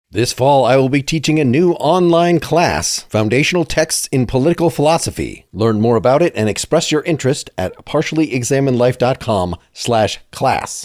This fall, I will be teaching a new online class, Foundational Texts in Political Philosophy. Learn more about it and express your interest at partiallyexaminedlife.com/class.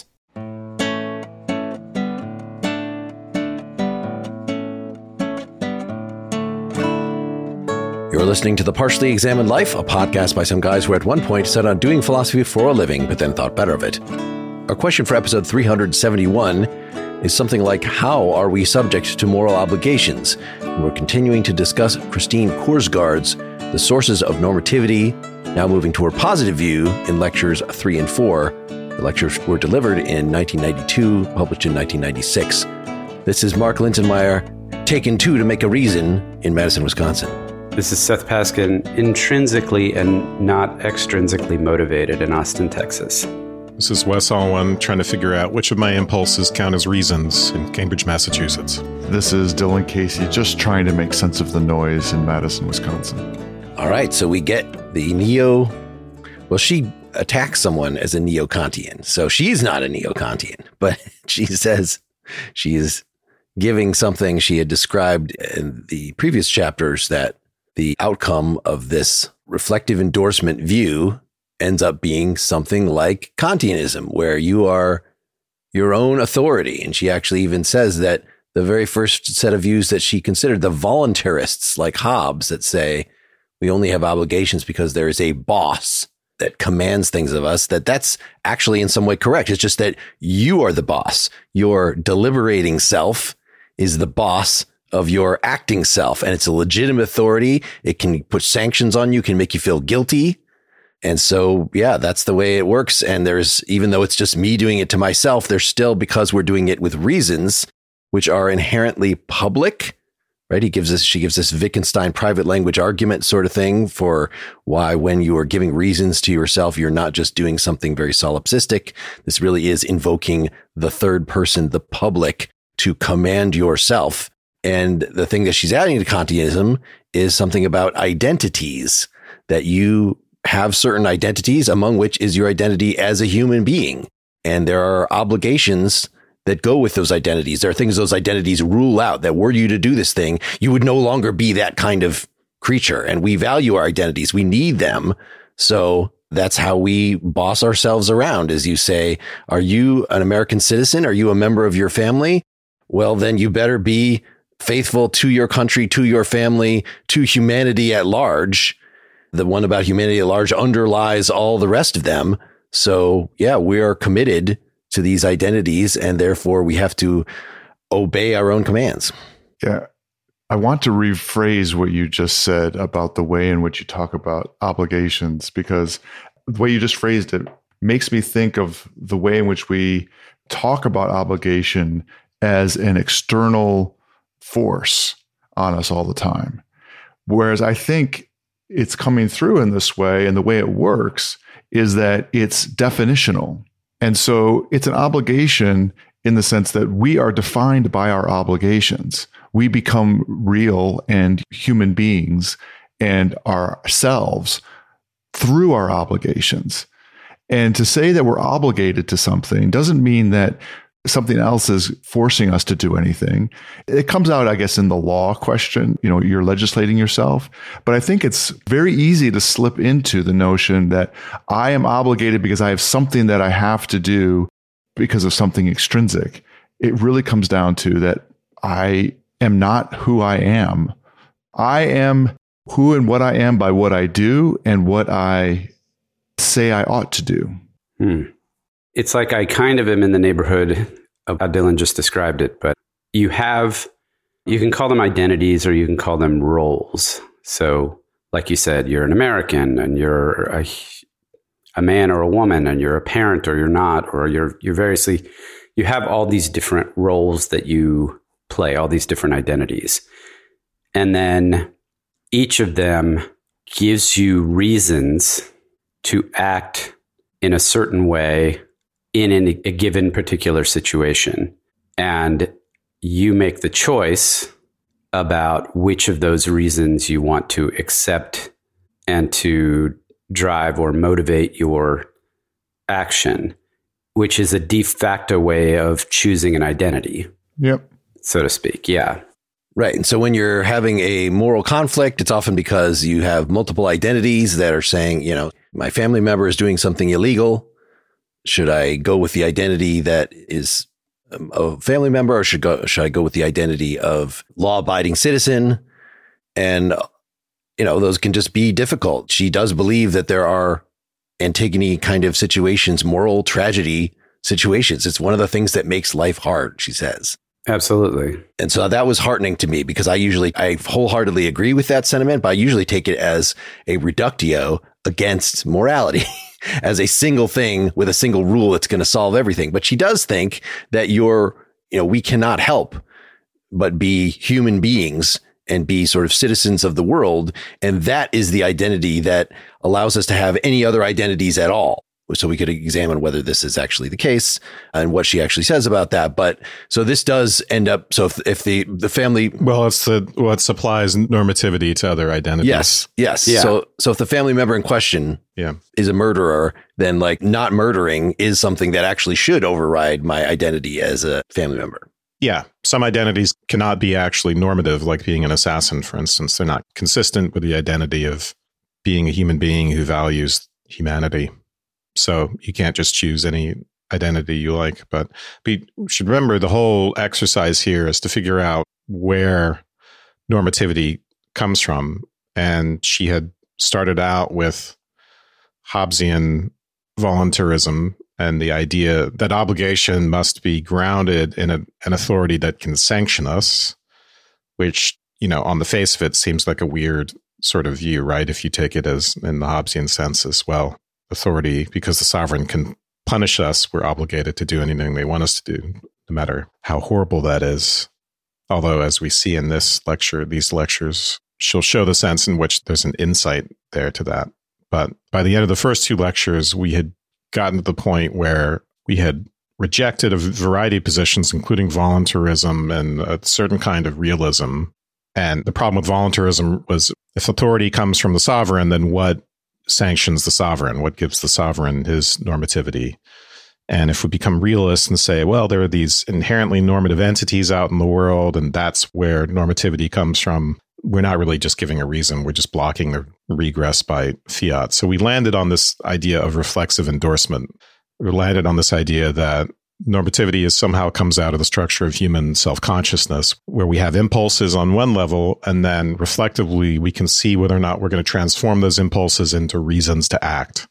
You're listening to The Partially Examined Life, a podcast by some guys who at one point set on doing philosophy for a living, but then thought better of it. Our question for episode 371 is something like, how are we subject to moral obligations? And we're continuing to discuss Christine Korsgaard's The Sources of Normativity, now moving to her positive view in lectures 3 and 4. The lectures were delivered in 1992, published in 1996. This is Mark Linsenmayer, taking two to make a reason in Madison, Wisconsin. This is Seth Paskin, intrinsically and not extrinsically motivated in Austin, Texas. This is Wes Alwan, trying to figure out which of my impulses count as reasons in Cambridge, Massachusetts. This is Dylan Casey, just trying to make sense of the noise in Madison, Wisconsin. All right, so we get the she attacks someone as a neo-Kantian. So she's not a neo-Kantian, but she says she is giving something she had described in the previous chapters, that the outcome of this reflective endorsement view ends up being something like Kantianism, where you are your own authority. And she actually even says that the very first set of views that she considered, the voluntarists like Hobbes, that say we only have obligations because there is a boss that commands things of us, that's actually in some way correct. It's just that you are the boss. Your deliberating self is the boss of your acting self, and it's a legitimate authority. It can put sanctions on you, can make you feel guilty. And so, yeah, that's the way it works. And even though it's just me doing it to myself, there's still, because we're doing it with reasons which are inherently public, right? She gives this Wittgenstein private language argument sort of thing for why, when you are giving reasons to yourself, you're not just doing something very solipsistic. This really is invoking the third person, the public, to command yourself. And the thing that she's adding to Kantianism is something about identities, that you have certain identities, among which is your identity as a human being. And there are obligations that go with those identities. There are things those identities rule out, that were you to do this thing, you would no longer be that kind of creature. And we value our identities. We need them. So that's how we boss ourselves around. As you say, are you an American citizen? Are you a member of your family? Well, then you better be faithful to your country, to your family, to humanity at large. The one about humanity at large underlies all the rest of them. So, yeah, we are committed to these identities, and therefore we have to obey our own commands. Yeah. I want to rephrase what you just said about the way in which you talk about obligations, because the way you just phrased it makes me think of the way in which we talk about obligation as an external force on us all the time. Whereas I think it's coming through in this way, and the way it works is that it's definitional. And so it's an obligation in the sense that we are defined by our obligations. We become real and human beings and ourselves through our obligations. And to say that we're obligated to something doesn't mean that something else is forcing us to do anything. It comes out, I guess, in the law question, you're legislating yourself. But I think it's very easy to slip into the notion that I am obligated because I have something that I have to do because of something extrinsic. It really comes down to that I am not who I am. I am who and what I am by what I do and what I say I ought to do. It's like I kind of am in the neighborhood of how Dylan just described it, but you can call them identities or you can call them roles. So like you said, you're an American and you're a man or a woman, and you're a parent or you're not, or you're variously, you have all these different roles that you play, all these different identities. And then each of them gives you reasons to act in a certain way in a given particular situation. And you make the choice about which of those reasons you want to accept and to drive or motivate your action, which is a de facto way of choosing an identity. Yep. so to speak. Yeah. Right. And so when you're having a moral conflict, it's often because you have multiple identities that are saying, my family member is doing something illegal. Should I go with the identity that is a family member, or should I go with the identity of law-abiding citizen? And, those can just be difficult. She does believe that there are Antigone kind of situations, moral tragedy situations. It's one of the things that makes life hard, she says. Absolutely. And so that was heartening to me, because I wholeheartedly agree with that sentiment, but I usually take it as a reductio against morality, as a single thing with a single rule that's going to solve everything. But she does think that we cannot help but be human beings and be sort of citizens of the world. And that is the identity that allows us to have any other identities at all. So we could examine whether this is actually the case and what she actually says about that. But so this does end up. So if the family, well, it's what supplies normativity to other identities. Yes. Yeah. So if the family member in question is a murderer, then not murdering is something that actually should override my identity as a family member. Yeah. Some identities cannot be actually normative, like being an assassin, for instance. They're not consistent with the identity of being a human being who values humanity. So you can't just choose any identity you like. But we should remember the whole exercise here is to figure out where normativity comes from. And she had started out with Hobbesian voluntarism and the idea that obligation must be grounded in an authority that can sanction us, which, on the face of it seems like a weird sort of view, right? If you take it as in the Hobbesian sense as well. Authority, because the sovereign can punish us, we're obligated to do anything they want us to do, no matter how horrible that is. Although, as we see in these lectures, she'll show the sense in which there's an insight there to that. But by the end of the first two lectures, we had gotten to the point where we had rejected a variety of positions, including voluntarism and a certain kind of realism. And the problem with voluntarism was, if authority comes from the sovereign, then what sanctions the sovereign? What gives the sovereign his normativity? And if we become realists and say, well, there are these inherently normative entities out in the world, and that's where normativity comes from, we're not really just giving a reason. We're just blocking the regress by fiat. So we landed on this idea of reflexive endorsement. We landed on this idea that normativity somehow comes out of the structure of human self-consciousness, where we have impulses on one level, and then reflectively we can see whether or not we're going to transform those impulses into reasons to act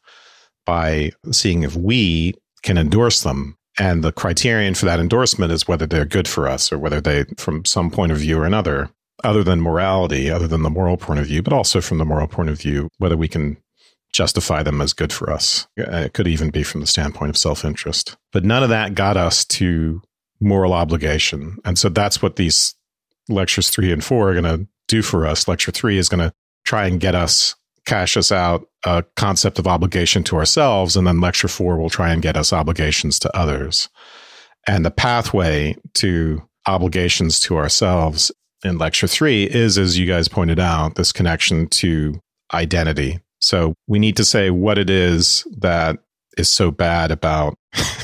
by seeing if we can endorse them. And the criterion for that endorsement is whether they're good for us, or whether they, from some point of view or another, other than morality, other than the moral point of view, but also from the moral point of view, whether we can justify them as good for us. It could even be from the standpoint of self-interest. But none of that got us to moral obligation. And so that's what these lectures 3 and 4 are going to do for us. Lecture 3 is going to try and cash us out a concept of obligation to ourselves. And then lecture 4 will try and get us obligations to others. And the pathway to obligations to ourselves in lecture 3 is, as you guys pointed out, this connection to identity. So we need to say what it is that is so bad about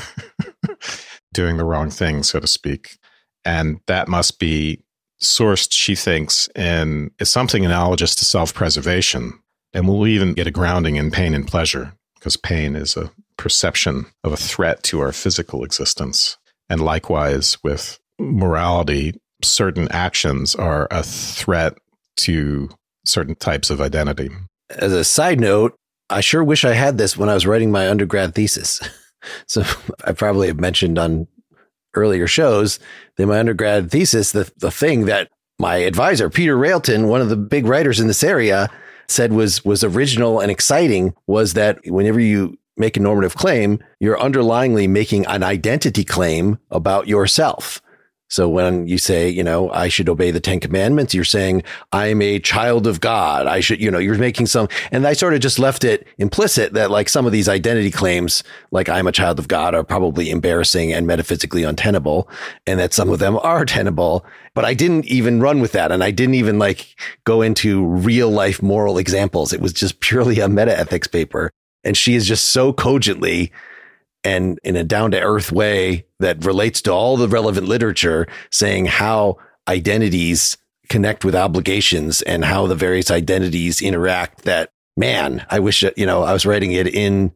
doing the wrong thing, so to speak. And that must be sourced, she thinks, in something analogous to self-preservation. And we'll even get a grounding in pain and pleasure, because pain is a perception of a threat to our physical existence. And likewise, with morality, certain actions are a threat to certain types of identity. As a side note, I sure wish I had this when I was writing my undergrad thesis. So I probably have mentioned on earlier shows that my undergrad thesis, the thing that my advisor, Peter Railton, one of the big writers in this area, said was original and exciting, was that whenever you make a normative claim, you're underlyingly making an identity claim about yourself. So when you say, I should obey the 10 commandments, you're saying I'm a child of God. I should, you're making some, and I sort of just left it implicit that like some of these identity claims, like I'm a child of God, are probably embarrassing and metaphysically untenable, and that some of them are tenable. But I didn't even run with that. And I didn't even go into real life moral examples. It was just purely a meta ethics paper. And she is just so cogently and in a down to earth way that relates to all the relevant literature, saying how identities connect with obligations and how the various identities interact. That, man, I wish, I was writing it in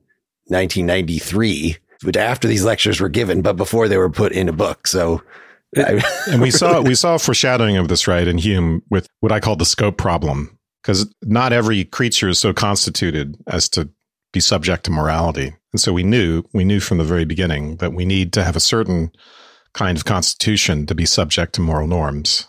1993, but after these lectures were given, but before they were put in a book. So, and we saw foreshadowing of this, right, in Hume with what I call the scope problem, because not every creature is so constituted as to be subject to morality. And so we knew from the very beginning that we need to have a certain kind of constitution to be subject to moral norms.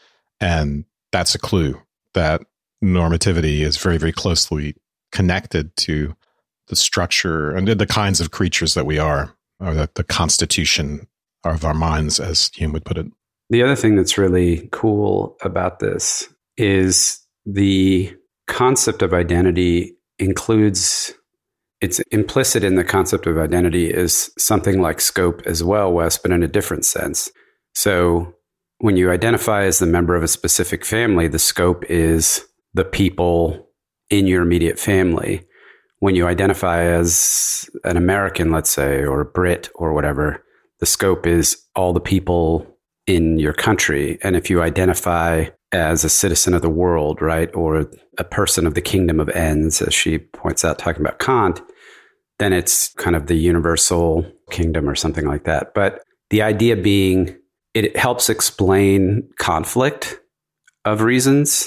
And that's a clue that normativity is very, very closely connected to the structure and the kinds of creatures that we are, or that the constitution of our minds, as Hume would put it. The other thing that's really cool about this is the concept of identity includes, it's implicit in the concept of identity is something like scope as well, Wes, but in a different sense. So when you identify as the member of a specific family, the scope is the people in your immediate family. When you identify as an American, let's say, or a Brit or whatever, the scope is all the people in your country. And if you identify as a citizen of the world, right, or a person of the kingdom of ends, as she points out, talking about Kant, then it's kind of the universal kingdom or something like that. But the idea being, it helps explain conflict of reasons.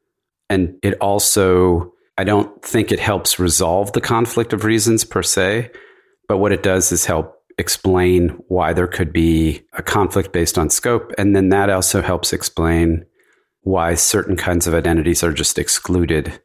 And it also, I don't think it helps resolve the conflict of reasons per se, but what it does is help explain why there could be a conflict based on scope. And then that also helps explain why certain kinds of identities are just excluded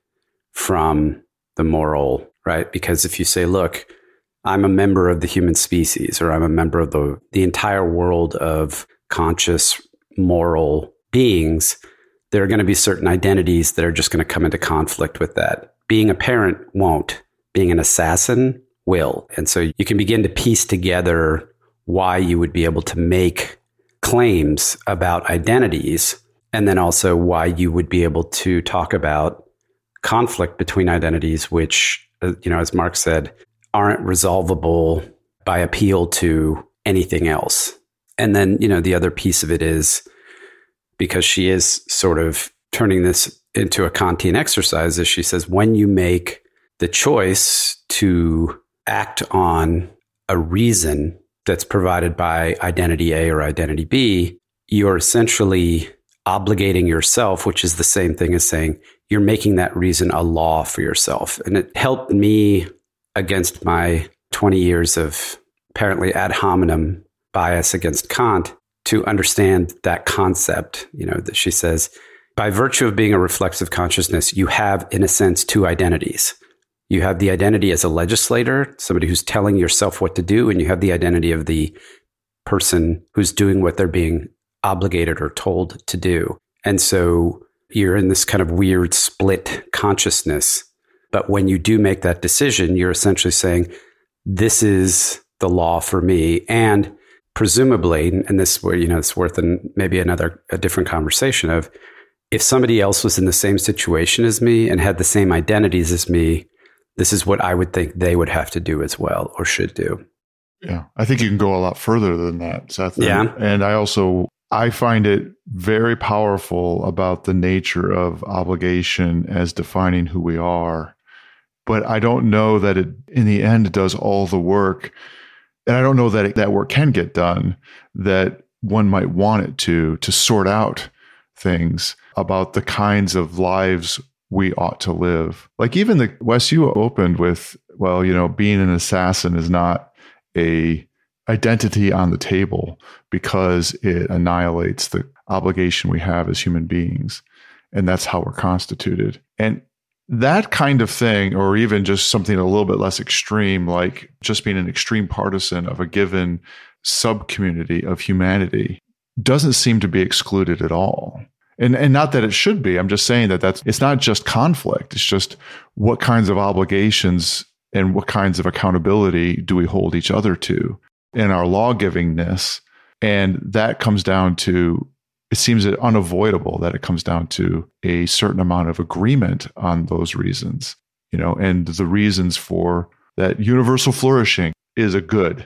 from the moral, right? Because if you say, look, I'm a member of the human species, or I'm a member of the entire world of conscious moral beings, there are going to be certain identities that are just going to come into conflict with that. Being a parent won't. Being an assassin will. And so you can begin to piece together why you would be able to make claims about identities, and then also why you would be able to talk about conflict between identities, which, as Mark said, aren't resolvable by appeal to anything else. And then, the other piece of it is, because she is sort of turning this into a Kantian exercise, as she says, when you make the choice to act on a reason that's provided by identity A or identity B, you're essentially obligating yourself, which is the same thing as saying you're making that reason a law for yourself. And it helped me against my 20 years of apparently ad hominem bias against Kant to understand that concept, that she says, by virtue of being a reflexive consciousness, you have, in a sense, two identities. You have the identity as a legislator, somebody who's telling yourself what to do, and you have the identity of the person who's doing what they're being obligated or told to do. And so you're in this kind of weird split consciousness. But when you do make that decision, you're essentially saying, this is the law for me. And presumably, and this where, it's worth maybe a different conversation of, if somebody else was in the same situation as me and had the same identities as me, this is what I would think they would have to do as well, or should do. Yeah. I think you can go a lot further than that, Seth. Yeah. And I find it very powerful about the nature of obligation as defining who we are. But I don't know that it, in the end, does all the work. And I don't know that that work can get done that one might want it to sort out things about the kinds of lives we ought to live. Like even Wes, you opened with, being an assassin is not a identity on the table because it annihilates the obligation we have as human beings. And that's how we're constituted. And that kind of thing, or even just something a little bit less extreme, like just being an extreme partisan of a given subcommunity of humanity, doesn't seem to be excluded at all. And not that it should be. I'm just saying that it's not just conflict. It's just what kinds of obligations and what kinds of accountability do we hold each other to in our law-givingness. And that comes down to, it seems unavoidable that it comes down to a certain amount of agreement on those reasons, and the reasons for that universal flourishing is a good,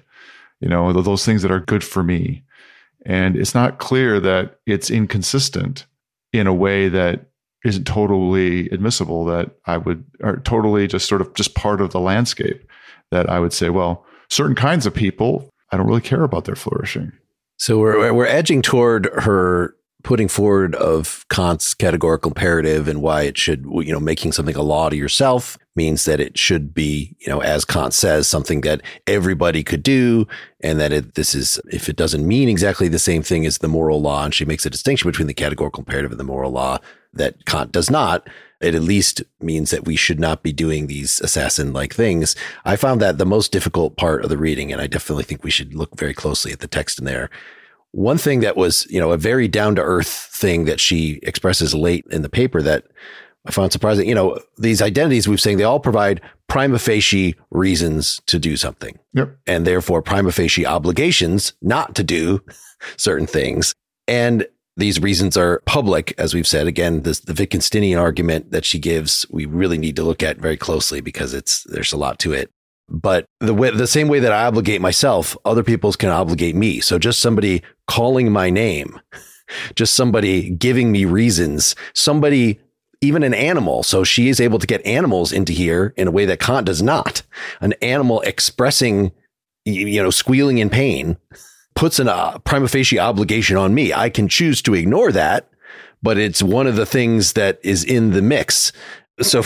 those things that are good for me. And it's not clear that it's inconsistent in a way that isn't totally admissible, that or totally just part of the landscape, that I would say, well, certain kinds of people, I don't really care about their flourishing. So we're edging toward her putting forward of Kant's categorical imperative and why it should, making something a law to yourself means that it should be, as Kant says, something that everybody could do. And that if it doesn't mean exactly the same thing as the moral law, and she makes a distinction between the categorical imperative and the moral law that Kant does not, it at least means that we should not be doing these assassin-like things. I found that the most difficult part of the reading, and I definitely think we should look very closely at the text in there. One thing that was, a very down-to-earth thing that she expresses late in the paper that I found surprising, these identities we've saying, they all provide prima facie reasons to do something. Yep. And therefore prima facie obligations not to do certain things. And these reasons are public, as we've said. Again, the Wittgensteinian argument that she gives, we really need to look at very closely because there's a lot to it. But the same way that I obligate myself, other people can obligate me. So just somebody calling my name, just somebody giving me reasons, somebody, even an animal. So she is able to get animals into here in a way that Kant does not. An animal expressing, squealing in pain puts a prima facie obligation on me. I can choose to ignore that, but it's one of the things that is in the mix. So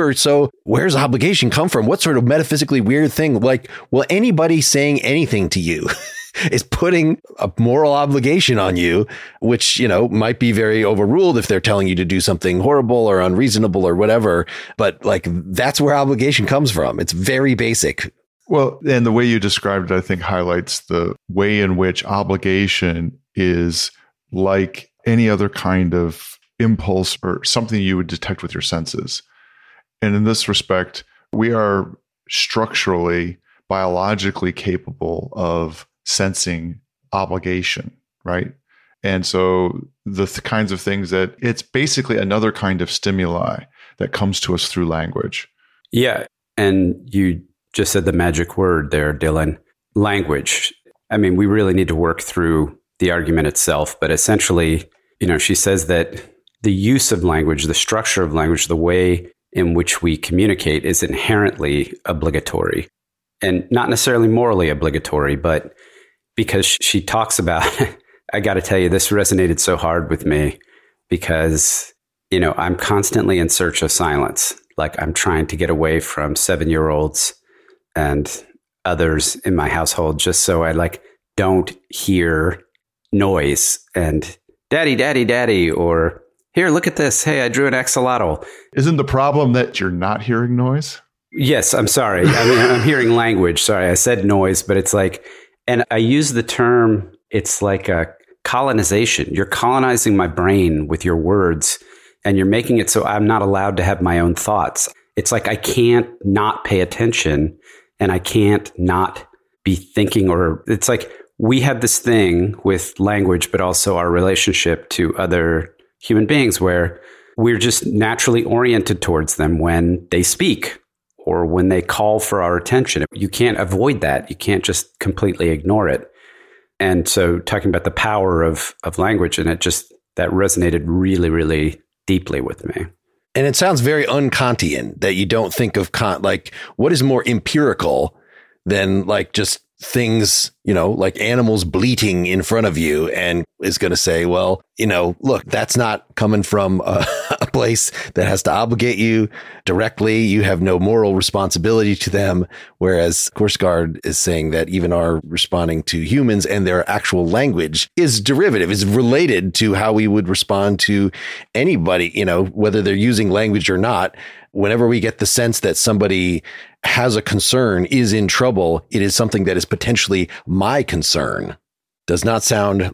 if where's obligation come from? What sort of metaphysically weird thing? Like, will anybody saying anything to you is putting a moral obligation on you, which, might be very overruled if they're telling you to do something horrible or unreasonable or whatever. But that's where obligation comes from. It's very basic. Well, and the way you described it, I think highlights the way in which obligation is like any other kind of impulse or something you would detect with your senses. And in this respect, we are structurally, biologically capable of sensing obligation, right? And so the kinds of things that it's basically another kind of stimuli that comes to us through language. Yeah. And you just said the magic word there, Dylan, language. I mean, we really need to work through the argument itself, but essentially, she says that the use of language, the structure of language, the way in which we communicate is inherently obligatory, and not necessarily morally obligatory, but because she talks about, I got to tell you, this resonated so hard with me because, I'm constantly in search of silence. Like I'm trying to get away from 7-year-olds and others in my household just so I don't hear noise and daddy, daddy, daddy, or here, look at this. Hey, I drew an axolotl. Isn't the problem that you're not hearing noise? Yes, I'm sorry. I'm hearing language. Sorry, I said noise, but it's and I use the term, it's like a colonization. You're colonizing my brain with your words, and you're making it so I'm not allowed to have my own thoughts. It's like I can't not pay attention, and I can't not be thinking, or it's like we have this thing with language, but also our relationship to other human beings where we're just naturally oriented towards them when they speak or when they call for our attention. You can't avoid that. You can't just completely ignore it. And so talking about the power of language, and that resonated really, really deeply with me. And it sounds very un-Kantian that you don't think of Kant, what is more empirical than just things, like animals bleating in front of you, and is going to say, well, look, that's not coming from a place that has to obligate you directly. You have no moral responsibility to them. Whereas Kierkegaard is saying that even our responding to humans and their actual language is derivative, is related to how we would respond to anybody, whether they're using language or not. Whenever we get the sense that somebody has a concern, is in trouble, it is something that is potentially my concern. Does not sound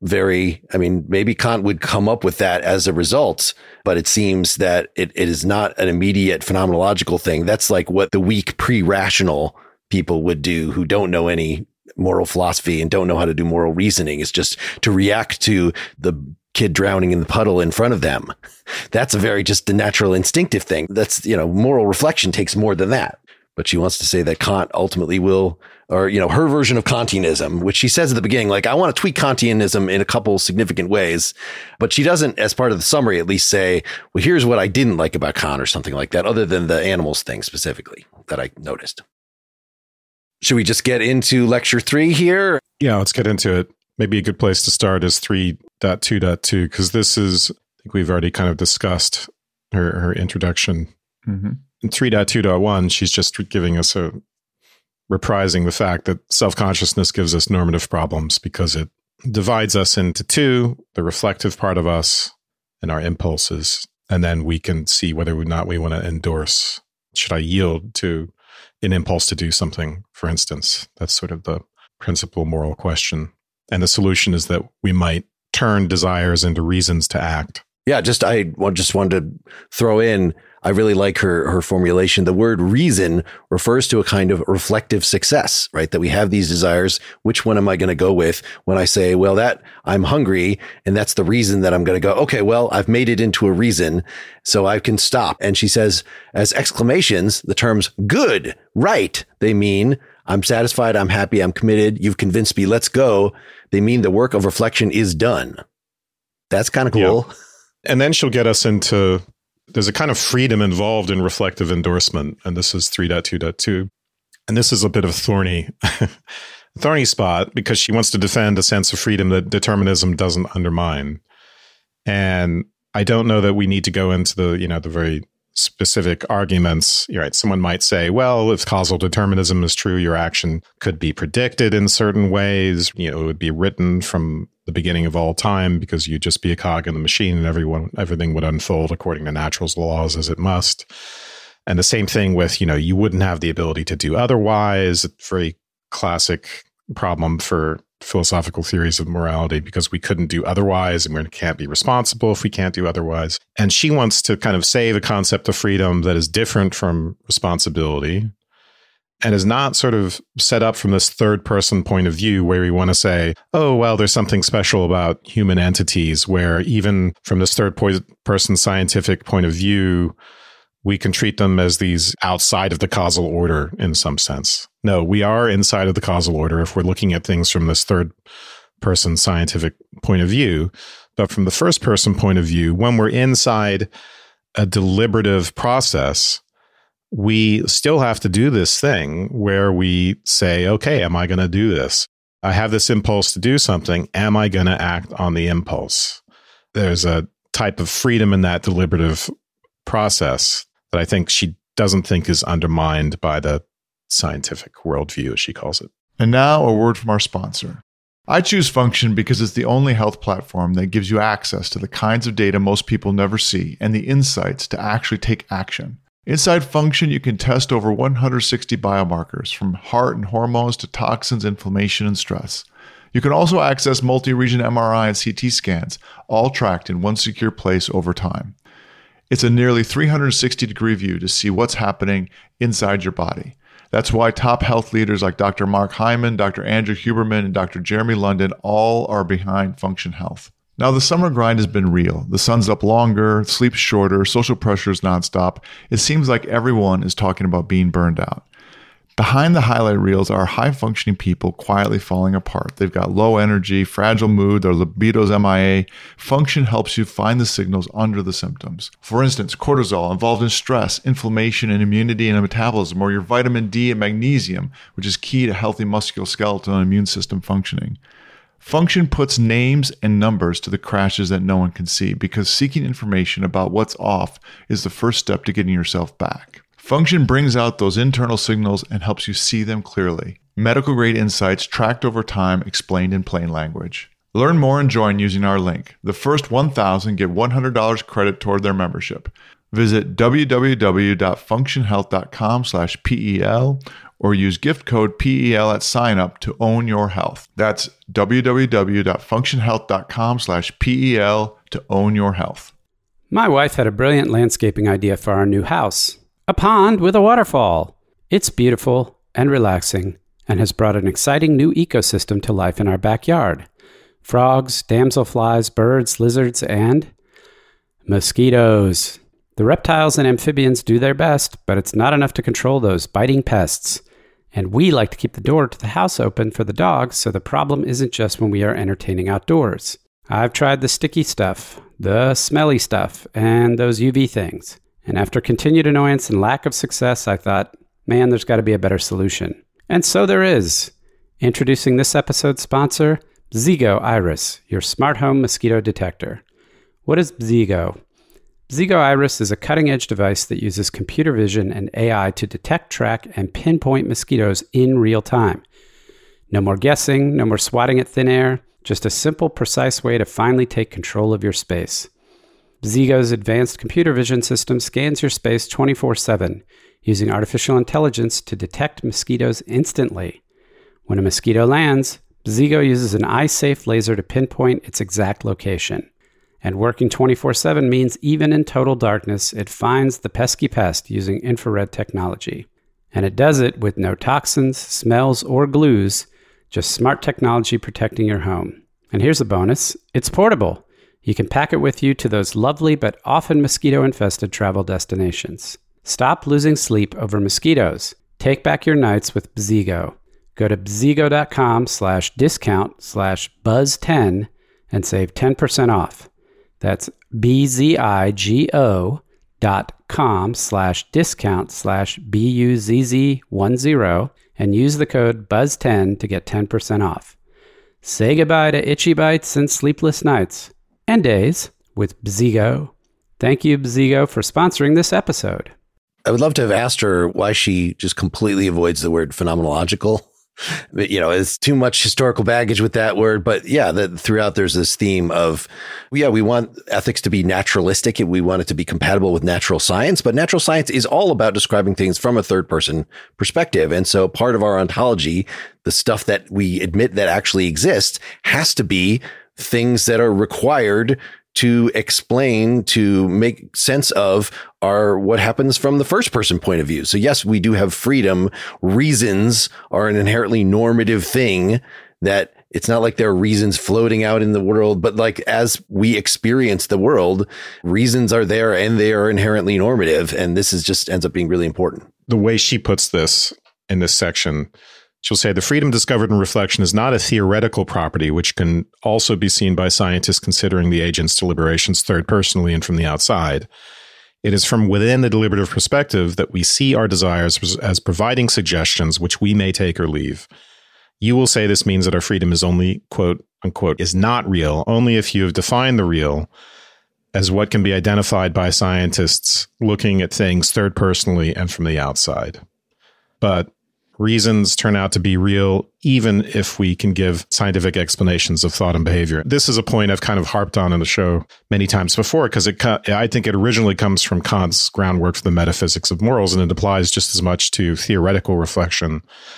maybe Kant would come up with that as a result, but it seems that it is not an immediate phenomenological thing. That's like what the weak pre-rational people would do who don't know any moral philosophy and don't know how to do moral reasoning, is just to react to the kid drowning in the puddle in front of them. That's just a natural instinctive thing. That's, moral reflection takes more than that. but she wants to say that Kant ultimately will, or, her version of Kantianism, which she says at the beginning, like, I want to tweak Kantianism in a couple significant ways, but she doesn't, as part of the summary, at least say, well, here's what I didn't like about Kant or something like that, other than the animals thing specifically that I noticed. Should we just get into lecture 3 here? Yeah, let's get into it. Maybe a good place to start is 3.2.2, because this is, I think we've already kind of discussed her introduction. Mm-hmm. In 3.2.1, she's just giving us reprising the fact that self-consciousness gives us normative problems because it divides us into two, the reflective part of us and our impulses. And then we can see whether or not we want to endorse. Should I yield to an impulse to do something, for instance? That's sort of the principal moral question. And the solution is that we might turn desires into reasons to act. Yeah, I just wanted to throw in, I really like her formulation. The word reason refers to a kind of reflective success, right? That we have these desires. Which one am I going to go with when I say, well, that I'm hungry and that's the reason that I'm going to go, okay, well, I've made it into a reason so I can stop. And she says, as exclamations, the terms good, right, they mean I'm satisfied, I'm happy, I'm committed, you've convinced me, let's go. They mean the work of reflection is done. That's kind of cool. Yeah. And then she'll get us into, there's a kind of freedom involved in reflective endorsement. And this is 3.2.2. And this is a bit of thorny spot because she wants to defend a sense of freedom that determinism doesn't undermine. And I don't know that we need to go into the very specific arguments. You're right. Someone might say, well, if causal determinism is true, your action could be predicted in certain ways. It would be written from the beginning of all time because you'd just be a cog in the machine and everything would unfold according to natural's laws as it must. And the same thing with, you wouldn't have the ability to do otherwise. It's a very classic problem for philosophical theories of morality because we couldn't do otherwise and we can't be responsible if we can't do otherwise. And she wants to kind of say the concept of freedom that is different from responsibility and is not sort of set up from this third person point of view where we want to say, oh, well, there's something special about human entities where even from this third person scientific point of view, we can treat them as these outside of the causal order in some sense. No, we are inside of the causal order if we're looking at things from this third person scientific point of view. But from the first person point of view, when we're inside a deliberative process, we still have to do this thing where we say, okay, am I going to do this? I have this impulse to do something. Am I going to act on the impulse? There's a type of freedom in that deliberative process that I think she doesn't think is undermined by the scientific worldview, as she calls it. And now a word from our sponsor. I choose Function because it's the only health platform that gives you access to the kinds of data most people never see and the insights to actually take action. Inside Function, you can test over 160 biomarkers, from heart and hormones to toxins, inflammation, and stress. You can also access multi-region MRI and CT scans, all tracked in one secure place over time. It's a nearly 360-degree view to see what's happening inside your body. That's why top health leaders like Dr. Mark Hyman, Dr. Andrew Huberman, and Dr. Jeremy London all are behind Function Health. Now, the summer grind has been real. The sun's up longer, sleep's shorter, social pressure is nonstop. It seems like everyone is talking about being burned out. Behind the highlight reels are high-functioning people quietly falling apart. They've got low energy, fragile mood, their libido's MIA. Function helps you find the signals under the symptoms. For instance, cortisol involved in stress, inflammation, and immunity and metabolism, or your vitamin D and magnesium, which is key to healthy musculoskeletal and immune system functioning. Function puts names and numbers to the crashes that no one can see because seeking information about what's off is the first step to getting yourself back. Function brings out those internal signals and helps you see them clearly. Medical-grade insights tracked over time, explained in plain language. Learn more and join using our link. The first 1,000 get $100 credit toward their membership. Visit www.functionhealth.com/PEL or use gift code PEL at sign up to own your health. That's www.functionhealth.com/PEL to own your health. My wife had a brilliant landscaping idea for our new house. A pond with a waterfall. It's beautiful and relaxing and has brought an exciting new ecosystem to life in our backyard. Frogs, damselflies, birds, lizards, and mosquitoes. The reptiles and amphibians do their best, but it's not enough to control those biting pests. And we like to keep the door to the house open for the dogs, so the problem isn't just when we are entertaining outdoors. I've tried the sticky stuff, the smelly stuff, and those UV things. And after continued annoyance and lack of success, I thought, man, there's got to be a better solution. And so there is. Introducing this episode's sponsor, Bzigo Iris, your smart home mosquito detector. What is Bzigo? Bzigo Iris is a cutting-edge device that uses computer vision and AI to detect, track, and pinpoint mosquitoes in real time. No more guessing, no more swatting at thin air, just a simple, precise way to finally take control of your space. Bzigo's advanced computer vision system scans your space 24/7, using artificial intelligence to detect mosquitoes instantly. When a mosquito lands, Bzigo uses an eye-safe laser to pinpoint its exact location. And working 24/7 means even in total darkness, it finds the pesky pest using infrared technology. And it does it with no toxins, smells, or glues, just smart technology protecting your home. And here's a bonus. It's portable. You can pack it with you to those lovely but often mosquito-infested travel destinations. Stop losing sleep over mosquitoes. Take back your nights with Bzigo. Go to bzigo.com/discount/buzz10 and save 10% off. That's bzigo.com/discount/BUZZ10 and use the code BUZZ10 to get 10% off. Say goodbye to itchy bites and sleepless nights and days with Bzigo. Thank you, Bzigo, for sponsoring this episode. I would love to have asked her why she just completely avoids the word phenomenological. It's too much historical baggage with that word. But yeah, throughout there's this theme of, we want ethics to be naturalistic and we want it to be compatible with natural science. But natural science is all about describing things from a third person perspective. And so part of our ontology, the stuff that we admit that actually exists, has to be things that are required to explain, to make sense of what happens from the first person point of view. So yes, we do have freedom. Reasons are an inherently normative thing, that it's not like there are reasons floating out in the world, but like as we experience the world, reasons are there and they are inherently normative. And this just ends up being really important. The way she puts this in this section, she'll say the freedom discovered in reflection is not a theoretical property, which can also be seen by scientists considering the agent's deliberations third personally and from the outside. It is from within the deliberative perspective that we see our desires as providing suggestions which we may take or leave. You will say this means that our freedom is only, quote unquote, is not real, only if you have defined the real as what can be identified by scientists looking at things third personally and from the outside. But reasons turn out to be real, even if we can give scientific explanations of thought and behavior. This is a point I've kind of harped on in the show many times before, because I think it originally comes from Kant's groundwork for the metaphysics of morals, and it applies just as much to theoretical reflection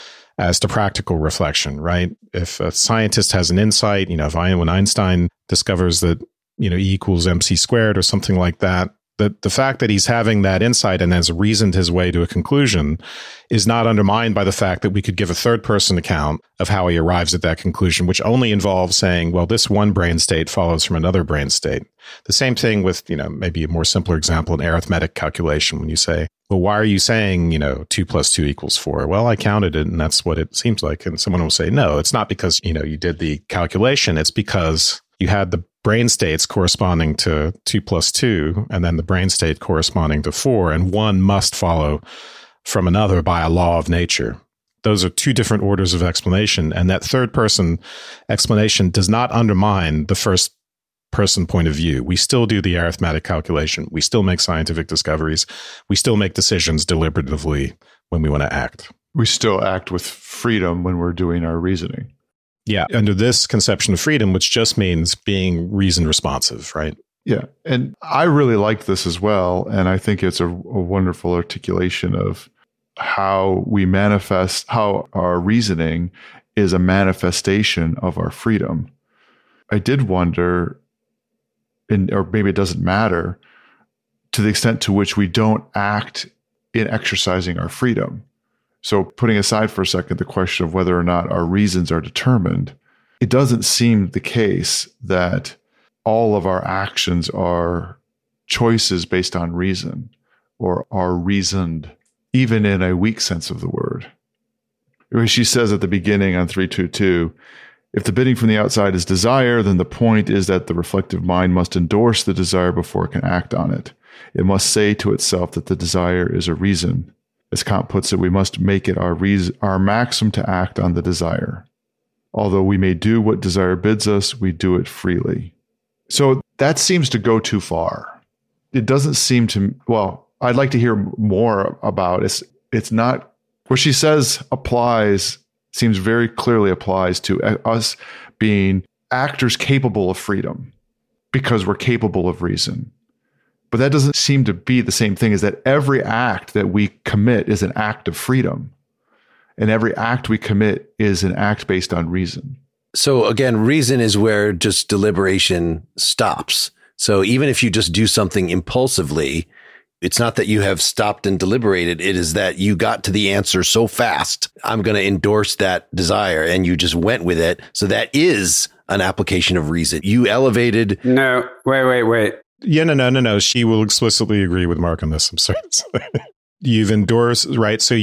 as to practical reflection, right? If a scientist has an insight, when Einstein discovers that, E equals mc squared or something like that, the fact that he's having that insight and has reasoned his way to a conclusion is not undermined by the fact that we could give a third person account of how he arrives at that conclusion, which only involves saying, well, this one brain state follows from another brain state. The same thing with, maybe a more simpler example, an arithmetic calculation. When you say, well, why are you saying, 2 + 2 = 4? Well, I counted it and that's what it seems like. And someone will say, no, it's not because, you did the calculation. It's because you had the brain states corresponding to 2 + 2, and then the brain state corresponding to 4, and one must follow from another by a law of nature. Those are two different orders of explanation, and that third person explanation does not undermine the first person point of view. We still do the arithmetic calculation. We still make scientific discoveries. We still make decisions deliberatively when we want to act. We still act with freedom when we're doing our reasoning. Yeah, under this conception of freedom, which just means being reason responsive, right? Yeah, and I really like this as well, and I think it's a wonderful articulation of how we manifest, how our reasoning is a manifestation of our freedom. I did wonder, or maybe it doesn't matter, to the extent to which we don't act in exercising our freedom. So putting aside for a second the question of whether or not our reasons are determined, it doesn't seem the case that all of our actions are choices based on reason or are reasoned, even in a weak sense of the word. She says at the beginning on 322, if the bidding from the outside is desire, then the point is that the reflective mind must endorse the desire before it can act on it. It must say to itself that the desire is a reason. As Kant puts it, we must make it our maxim to act on the desire. Although we may do what desire bids us, we do it freely. So that seems to go too far. It doesn't seem to, well, I'd like to hear more about it. It's not, what she says applies, seems very clearly applies to us being actors capable of freedom because we're capable of reason. But that doesn't seem to be the same thing as that every act that we commit is an act of freedom. And every act we commit is an act based on reason. So again, reason is where just deliberation stops. So even if you just do something impulsively, it's not that you have stopped and deliberated. It is that you got to the answer so fast. I'm going to endorse that desire. And you just went with it. So that is an application of reason. You elevated. No, wait. Yeah, no. She will explicitly agree with Mark on this. I'm sorry. You've endorsed, right? So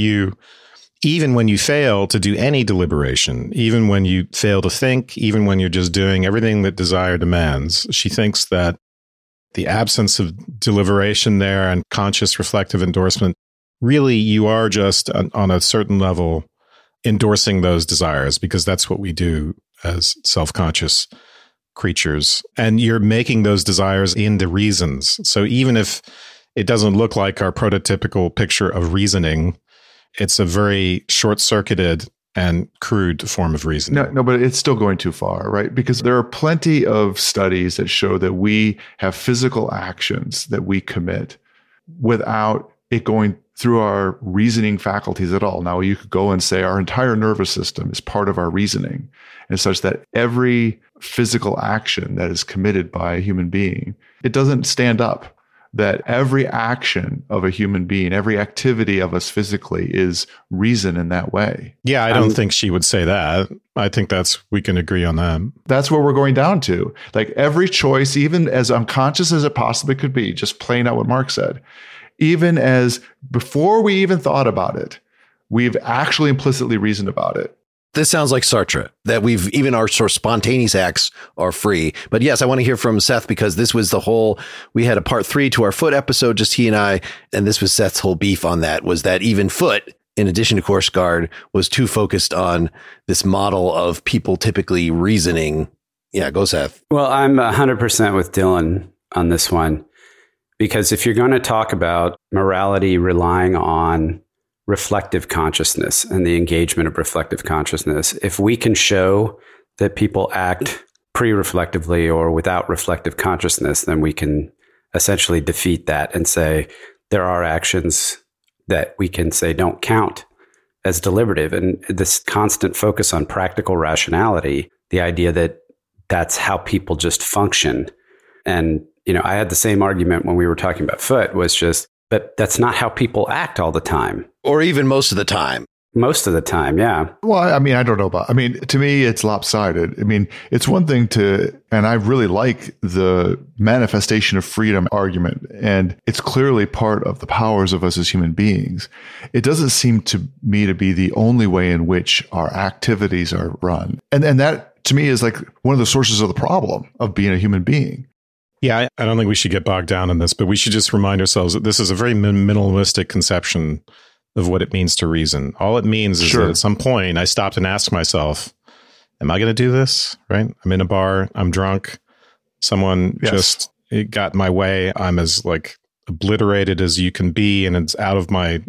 even when you fail to do any deliberation, even when you fail to think, even when you're just doing everything that desire demands, she thinks that the absence of deliberation there and conscious reflective endorsement, really you are just on a certain level endorsing those desires because that's what we do as self-conscious creatures. And you're making those desires into reasons. So even if it doesn't look like our prototypical picture of reasoning, it's a very short-circuited and crude form of reasoning. No, but it's still going too far, right? Because there are plenty of studies that show that we have physical actions that we commit without it going through our reasoning faculties at all. Now, you could go and say our entire nervous system is part of our reasoning, and such that every physical action that is committed by a human being, it doesn't stand up. That every action of a human being, every activity of us physically is reason in that way. Yeah, I don't think she would say that. I think we can agree on that. That's where we're going down to. Like every choice, even as unconscious as it possibly could be, just playing out what Mark said, even as before we even thought about it, we've actually implicitly reasoned about it. This sounds like Sartre, that even our sort of spontaneous acts are free. But yes, I want to hear from Seth because this was we had a part 3 to our Foot episode, just he and I, and this was Seth's whole beef on that, was that even Foot, in addition to Kierkegaard, was too focused on this model of people typically reasoning. Yeah, go Seth. Well, I'm 100% with Dylan on this one, because if you're going to talk about morality relying on reflective consciousness and the engagement of reflective consciousness, if we can show that people act pre-reflectively or without reflective consciousness, then we can essentially defeat that and say there are actions that we can say don't count as deliberative. And this constant focus on practical rationality, the idea that that's how people just function. And, I had the same argument when we were talking about Foot, was just, but that's not how people act all the time. Or even most of the time. Most of the time, yeah. Well, I don't know to me, it's lopsided. It's one thing and I really like the manifestation of freedom argument, and it's clearly part of the powers of us as human beings. It doesn't seem to me to be the only way in which our activities are run. And that, to me, is like one of the sources of the problem of being a human being. Yeah, I don't think we should get bogged down in this, but we should just remind ourselves that this is a very minimalistic conception of what it means to reason. All it means is that at some point I stopped and asked myself, am I going to do this? Right? I'm in a bar. I'm drunk. Someone just got in my way. I'm as obliterated as you can be. And it's out of my,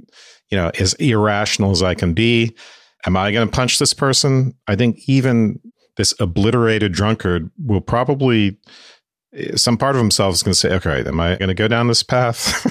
as irrational as I can be. Am I going to punch this person? I think even this obliterated drunkard will probably, some part of himself is going to say, okay, am I going to go down this path?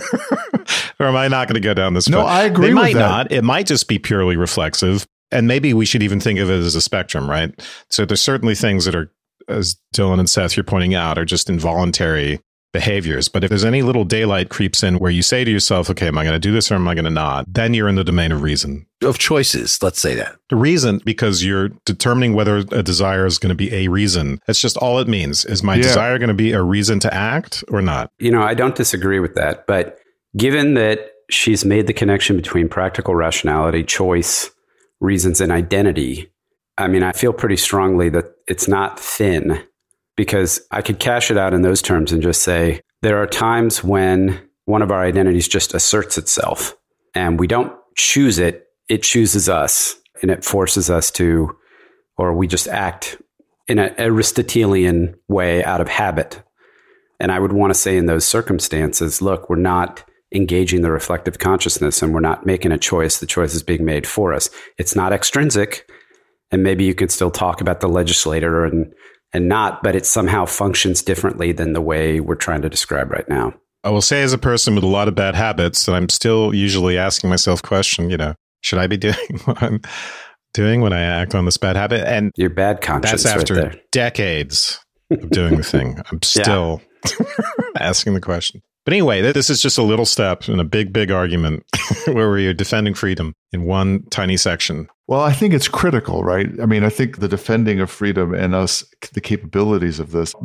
Or am I not going to go down this path? No, I agree with that. They might not. It might just be purely reflexive. And maybe we should even think of it as a spectrum, right? So there's certainly things that are, as Dylan and Seth, you're pointing out, are just involuntary behaviors. But if there's any little daylight creeps in where you say to yourself, okay, am I going to do this or am I going to not? Then you're in the domain of reason. Of choices, let's say that. The reason, because you're determining whether a desire is going to be a reason. That's just all it means. Is my desire going to be a reason to act or not? I don't disagree with that. But given that she's made the connection between practical rationality, choice, reasons, and identity, I feel pretty strongly that it's not thin, because I could cash it out in those terms and just say there are times when one of our identities just asserts itself and we don't choose it. It chooses us, and it forces us to, or we just act in an Aristotelian way out of habit. And I would want to say in those circumstances, look, we're not engaging the reflective consciousness and we're not making a choice. The choice is being made for us. It's not extrinsic. And maybe you could still talk about the legislator and not, but it somehow functions differently than the way we're trying to describe right now. I will say, as a person with a lot of bad habits, that I'm still usually asking myself the question, should I be doing what I'm doing when I act on this bad habit? And your bad conscience. That's after right decades of doing the thing. I'm still asking the question. But anyway, this is just a little step in a big, big argument where we're defending freedom in one tiny section. Well, I think it's critical, right? I think the defending of freedom and us, the capabilities of this,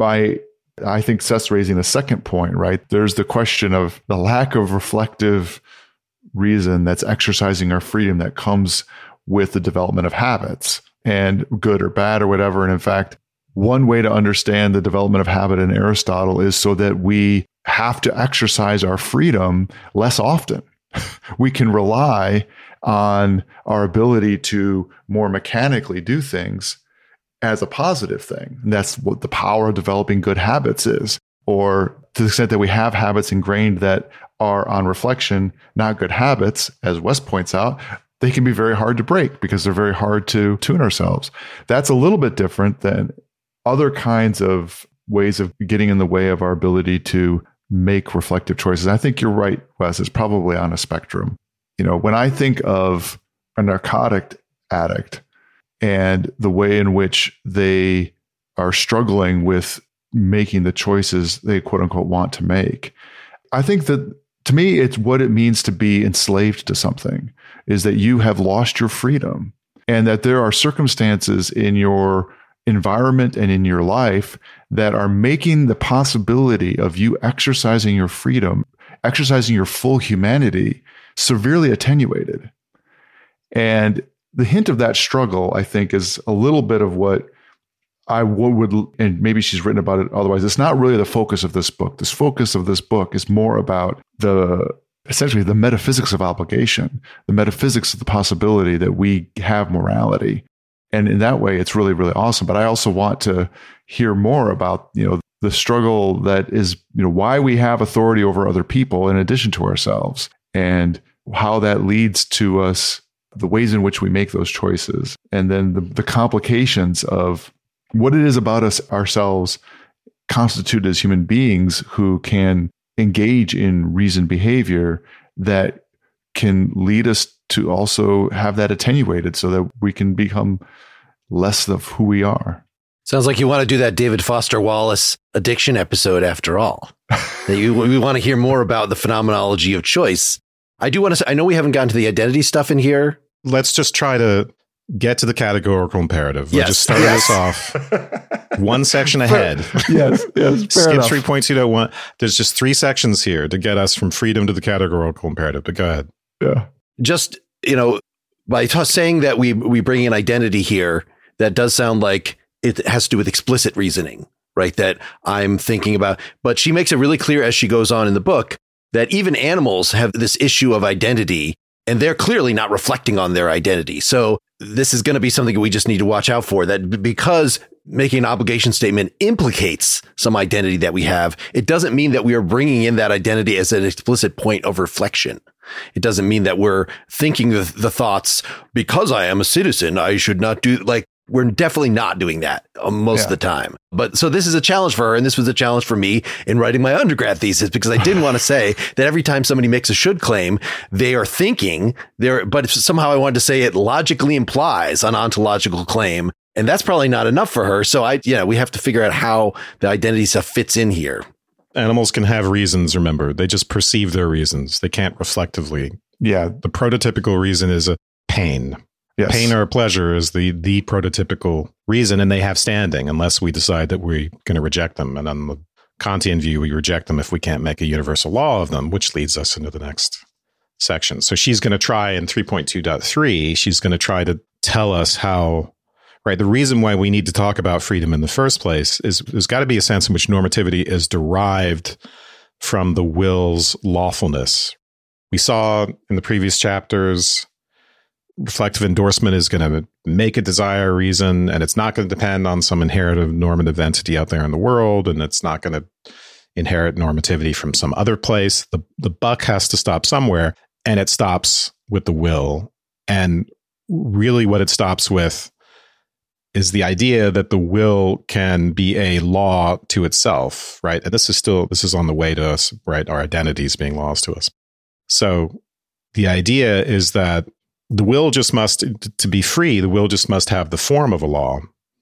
I think Seth's raising a second point, right? There's the question of the lack of reflective reason that's exercising our freedom that comes with the development of habits, and good or bad or whatever. And in fact, one way to understand the development of habit in Aristotle is so that we have to exercise our freedom less often. We can rely on our ability to more mechanically do things as a positive thing. And that's what the power of developing good habits is. Or to the extent that we have habits ingrained that are on reflection, not good habits, as Wes points out, they can be very hard to break because they're very hard to tune ourselves. That's a little bit different than other kinds of ways of getting in the way of our ability to make reflective choices. I think you're right, Wes. It's probably on a spectrum. When I think of a narcotic addict and the way in which they are struggling with making the choices they quote unquote want to make, I think that to me, it's what it means to be enslaved to something, is that you have lost your freedom and that there are circumstances in your environment and in your life that are making the possibility of you exercising your freedom, exercising your full humanity, severely attenuated. And the hint of that struggle, I think, is a little bit of what I would, and maybe she's written about it otherwise. It's not really the focus of this book. This focus of this book is more about essentially the metaphysics of obligation, the metaphysics of the possibility that we have morality. And in that way, it's really, really awesome. But I also want to hear more about, the struggle that is, why we have authority over other people in addition to ourselves, and how that leads to us, the ways in which we make those choices, and then the complications of what it is about ourselves constituted as human beings who can engage in reasoned behavior that can lead us to also have that attenuated so that we can become less of who we are. Sounds like you want to do that David Foster Wallace addiction episode after all. We want to hear more about the phenomenology of choice. I do want to say, I know we haven't gotten to the identity stuff in here. Let's just try to get to the categorical imperative. We'll just start this off one section ahead. Yes. Skip 3.2.1. There's just 3 sections here to get us from freedom to the categorical imperative. But go ahead. Yeah. Just, by saying that we bring in identity here, that does sound like it has to do with explicit reasoning, right? That I'm thinking about. But she makes it really clear as she goes on in the book that even animals have this issue of identity, and they're clearly not reflecting on their identity. So this is going to be something we just need to watch out for, that because making an obligation statement implicates some identity that we have, it doesn't mean that we are bringing in that identity as an explicit point of reflection. It doesn't mean that we're thinking the thoughts, because I am a citizen, I should not do, we're definitely not doing that most of the time. But so this is a challenge for her. And this was a challenge for me in writing my undergrad thesis, because I didn't want to say that every time somebody makes a should claim, they are thinking there, but somehow I wanted to say it logically implies an ontological claim. And that's probably not enough for her. So we have to figure out how the identity stuff fits in here. Animals can have reasons, remember. They just perceive their reasons. They can't reflectively. Yeah. The prototypical reason is a pain. Yes. Pain or pleasure is the prototypical reason, and they have standing unless we decide that we're going to reject them. And on the Kantian view, we reject them if we can't make a universal law of them, which leads us into the next section. So she's going to try in 3.2.3, she's going to try to tell us how, right, the reason why we need to talk about freedom in the first place is there's got to be a sense in which normativity is derived from the will's lawfulness. We saw in the previous chapters, reflective endorsement is going to make a desire a reason, and it's not going to depend on some inherited normative entity out there in the world, and it's not going to inherit normativity from some other place. The buck has to stop somewhere, and it stops with the will. And really what it stops with is the idea that the will can be a law to itself, right? And this is on the way to us, right? Our identities being laws to us. So the idea is that the will just must, to be free, the will just must have the form of a law,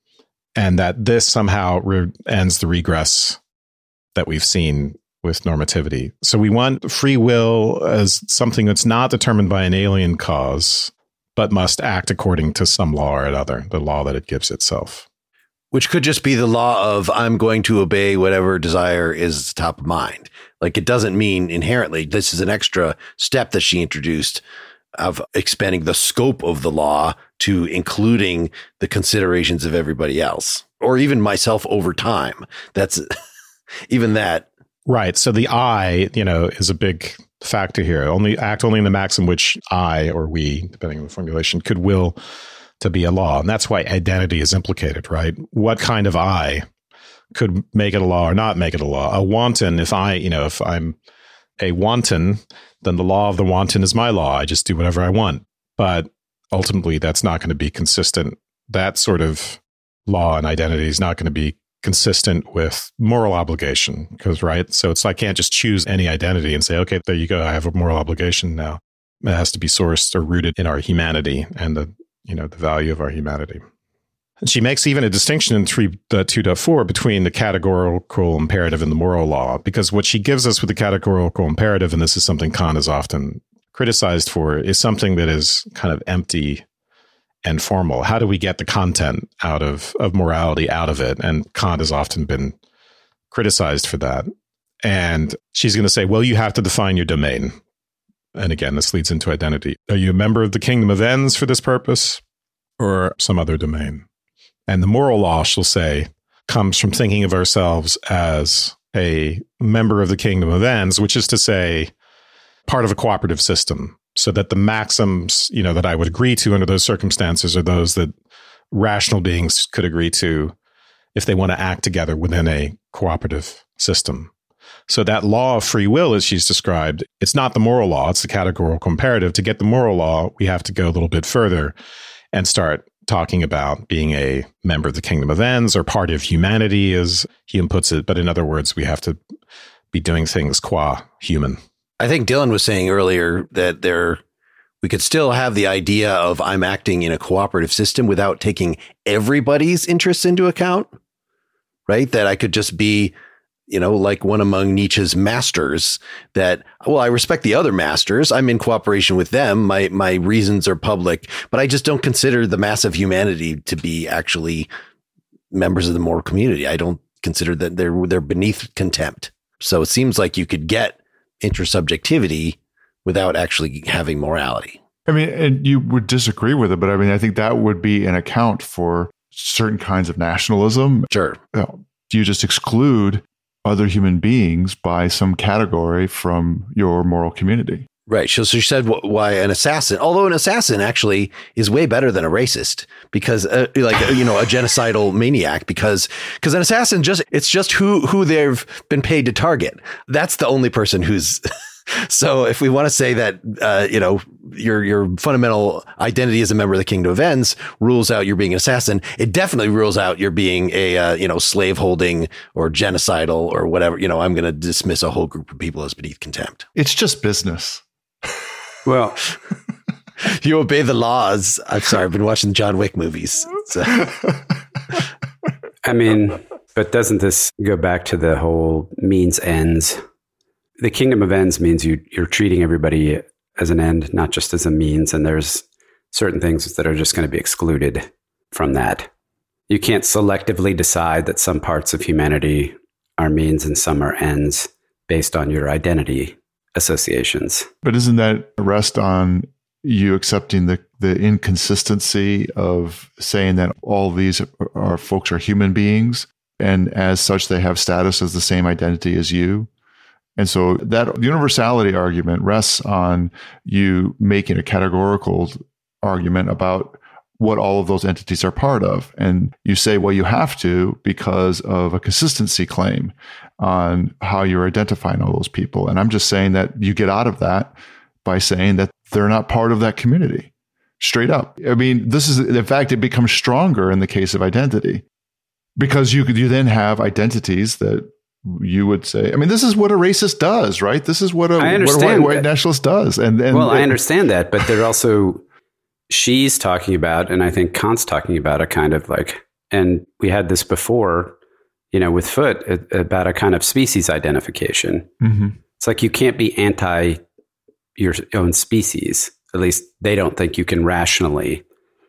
and that this somehow ends the regress that we've seen with normativity. So we want free will as something that's not determined by an alien cause, but must act according to some law or another, the law that it gives itself. Which could just be the law of I'm going to obey whatever desire is top of mind. Like, it doesn't mean inherently, this is an extra step that she introduced of expanding the scope of the law to including the considerations of everybody else, or even myself over time. That's even that. Right. So the I, is a big factor here. Act only in the maxim which I, or we, depending on the formulation, could will to be a law. And that's why identity is implicated, right? What kind of I could make it a law or not make it a law? A wanton, if I'm a wanton, then the law of the wanton is my law. I just do whatever I want. But ultimately, that's not going to be consistent. That sort of law and identity is not going to be consistent with moral obligation, because, right? So I can't just choose any identity and say, okay, there you go, I have a moral obligation now. It has to be sourced or rooted in our humanity and the value of our humanity. And she makes even a distinction in 3.2.4 between the categorical imperative and the moral law, because what she gives us with the categorical imperative, and this is something Kant is often criticized for, is something that is kind of empty and formal. How do we get the content out of morality out of it? And Kant has often been criticized for that. And she's going to say, well, you have to define your domain. And again, this leads into identity. Are you a member of the kingdom of ends for this purpose, or some other domain? And the moral law, she'll say, comes from thinking of ourselves as a member of the kingdom of ends, which is to say, part of a cooperative system, so that the maxims, that I would agree to under those circumstances are those that rational beings could agree to if they want to act together within a cooperative system. So that law of free will, as she's described, it's not the moral law, it's the categorical imperative. To get the moral law, we have to go a little bit further and start talking about being a member of the kingdom of ends or part of humanity, as Hume puts it. But in other words, we have to be doing things qua human. I think Dylan was saying earlier that we could still have the idea of I'm acting in a cooperative system without taking everybody's interests into account, right? That I could just be, like one among Nietzsche's masters that, well, I respect the other masters. I'm in cooperation with them. My reasons are public, but I just don't consider the mass of humanity to be actually members of the moral community. I don't consider that they're beneath contempt. So it seems like you could get intersubjectivity without actually having morality. I mean, and you would disagree with it, but I mean, I think that would be an account for certain kinds of nationalism. Sure. You just exclude other human beings by some category from your moral community. Right. So she said why an assassin, although an assassin actually is way better than a racist, because a genocidal maniac, because an assassin it's just who they've been paid to target. That's the only person who's. So if we want to say that, your fundamental identity as a member of the kingdom of ends rules out you're being an assassin, it definitely rules out you're being a, slave holding or genocidal or whatever. I'm going to dismiss a whole group of people as beneath contempt. It's just business. Well, you obey the laws. I'm sorry. I've been watching the John Wick movies. So. I mean, But doesn't this go back to the whole means ends? The kingdom of ends means you're treating everybody as an end, not just as a means. And there's certain things that are just going to be excluded from that. You can't selectively decide that some parts of humanity are means and some are ends based on your identity associations. But isn't that rest on you accepting the inconsistency of saying that all these folks are human beings, and as such they have status as the same identity as you? And so that universality argument rests on you making a categorical argument about what all of those entities are part of. And you say, well, you have to because of a consistency claim on how you're identifying all those people. And I'm just saying that you get out of that by saying that they're not part of that community. Straight up. I mean, this is, in fact, it becomes stronger in the case of identity, because you then have identities that you would say, I mean, this is what a racist does, right? This is what a white nationalist does. And I understand that, but they're also, she's talking about, and I think Kant's talking about a kind of like, and we had this before, with Foote, about a kind of species identification. Mm-hmm. It's like you can't be anti your own species. At least they don't think you can rationally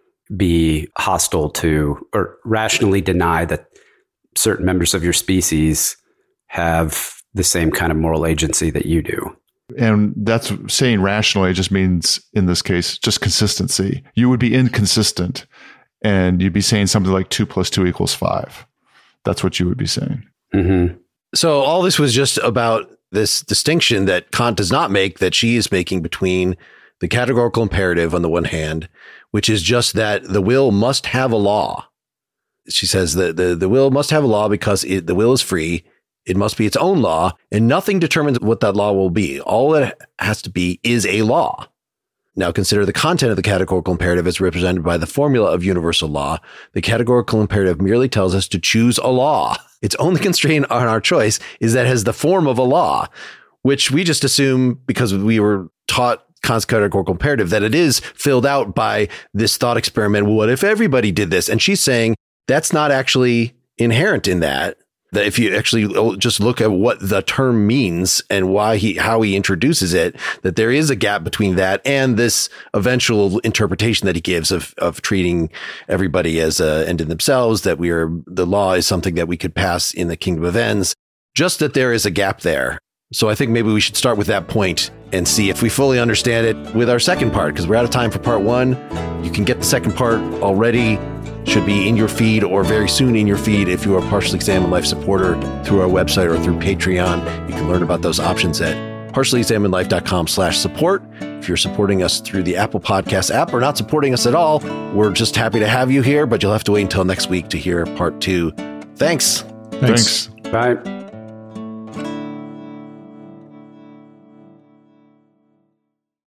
be hostile to or rationally deny that certain members of your species have the same kind of moral agency that you do. And that's saying rationally just means, in this case, just consistency. You would be inconsistent and you'd be saying something like 2 + 2 = 5. That's what you would be saying. Mm-hmm. So all this was just about this distinction that Kant does not make, that she is making between the categorical imperative on the one hand, which is just that the will must have a law. She says that the will must have a law because the will is free. It must be its own law, and nothing determines what that law will be. All it has to be is a law. Now consider the content of the categorical imperative as represented by the formula of universal law. The categorical imperative merely tells us to choose a law. Its only constraint on our choice is that it has the form of a law, which we just assume because we were taught Kant's categorical imperative that it is filled out by this thought experiment. What if everybody did this? And she's saying that's not actually inherent in that. That if you actually just look at what the term means and how he introduces it, that there is a gap between that and this eventual interpretation that he gives of treating everybody as an end in themselves, that the law is something that we could pass in the kingdom of ends, just that there is a gap there. So I think maybe we should start with that point and see if we fully understand it with our second part, because we're out of time for part one. You can get the second part already. Should be in your feed or very soon in your feed if you are a Partially Examined Life supporter through our website or through Patreon. You can learn about those options at partiallyexaminedlife.com/support. If you're supporting us through the Apple Podcast app or not supporting us at all, we're just happy to have you here, but you'll have to wait until next week to hear part two. Thanks. Thanks. Bye.